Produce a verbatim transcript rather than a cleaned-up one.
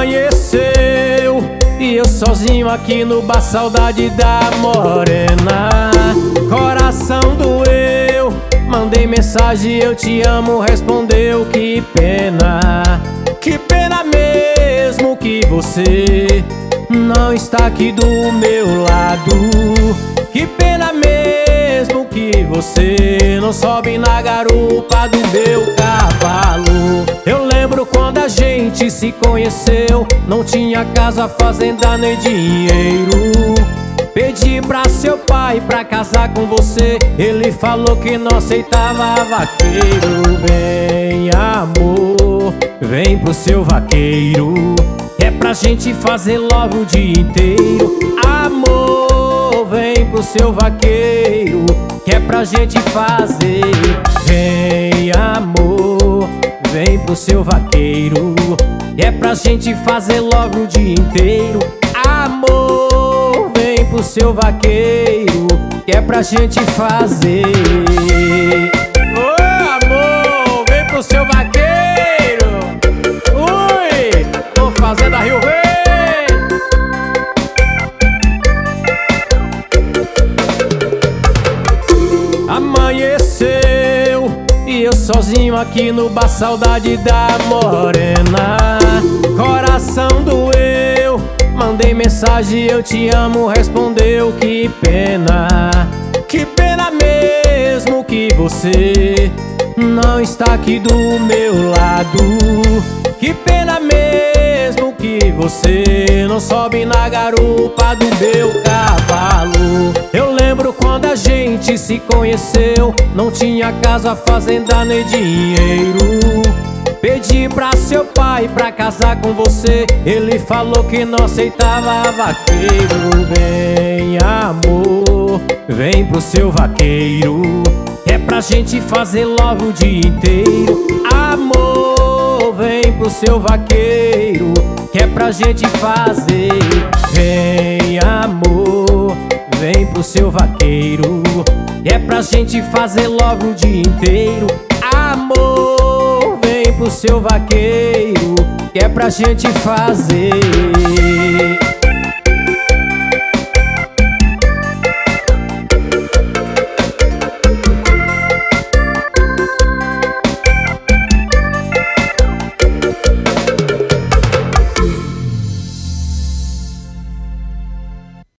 Amanheceu e eu sozinho aqui no bar, saudade da morena. Coração doeu, mandei mensagem, eu te amo, respondeu, que pena. Que pena mesmo que você não está aqui do meu lado. Que pena mesmo que você não sobe na garupa do meu cavalo. Eu lembro quando a gente se conheceu, não tinha casa, fazenda nem dinheiro. Pedi pra seu pai pra casar com você, ele falou que não aceitava vaqueiro. Vem, amor, vem pro seu vaqueiro, é pra gente fazer love o dia inteiro. Amor, vem pro seu vaqueiro, que é pra gente fazer. Vem, amor, vem pro seu vaqueiro, é pra gente fazer love o dia inteiro. Amor, vem pro seu vaqueiro, que é pra gente fazer. Ô amor, vem pro seu vaqueiro. Ui, tô fazendo a Rio Verde. Amanheceu e eu sozinho aqui no bar, saudade da morena. Coração doeu, mandei mensagem, eu te amo, respondeu, que pena. Que pena mesmo que você não está aqui do meu lado. Que pena mesmo que você não sobe na garupa do meu cavalo. Eu lembro quando a gente se conheceu, não tinha casa, fazenda nem dinheiro. Pedi pra seu pai pra casar com você, ele falou que não aceitava vaqueiro. Vem, amor, vem pro seu vaqueiro, é pra gente fazer love o dia inteiro. Amor, vem pro seu vaqueiro, que é pra gente fazer. Vem, amor, vem pro seu vaqueiro, é pra gente fazer love o dia inteiro. Amor, vem pro seu vaqueiro, que é pra gente fazer.